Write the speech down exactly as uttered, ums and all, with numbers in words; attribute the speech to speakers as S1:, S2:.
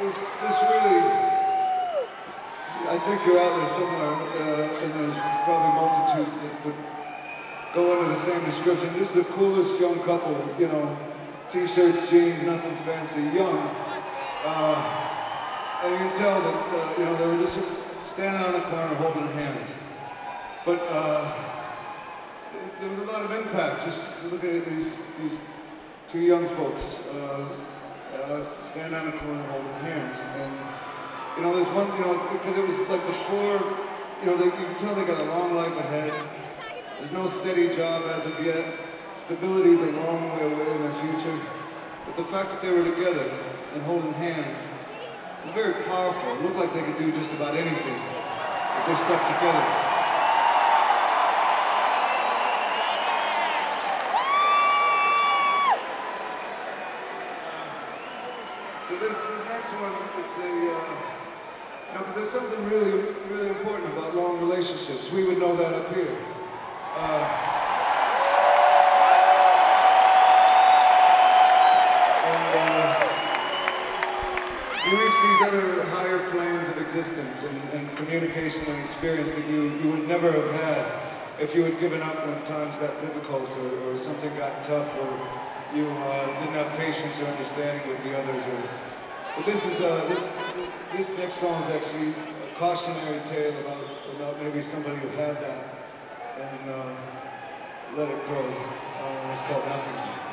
S1: This, this really, I think you're out there somewhere, uh, and there's probably multitudes that would go under the same description. This is the coolest young couple, you know, t-shirts, jeans, nothing fancy, young. Uh, and you can tell that, uh, you know, they were just standing on the corner holding hands. But uh, there was a lot of impact, just looking at these, these two young folks uh, uh, standing on the corner holding hands. And, you know, there's one, you know, it's because it was like before, you know, they, you can tell they got a long life ahead. There's no steady job as of yet. Stability is a long way away in their future. But the fact that they were together and holding hands was very powerful. It looked like they could do just about anything if they stuck together. So this, this next one, it's a, uh, you know, because there's something really, really important about long relationships. We would know that up here. Uh, and uh, you reach these other higher planes of existence and, and communication and experience that you, you would never have had if you had given up when times got difficult or, or something got tough or you uh, didn't have patience or understanding with the others. Or, but this is uh, this this next song is actually a cautionary tale about about maybe somebody who had that and uh, let it go. Uh, it's called Nothing.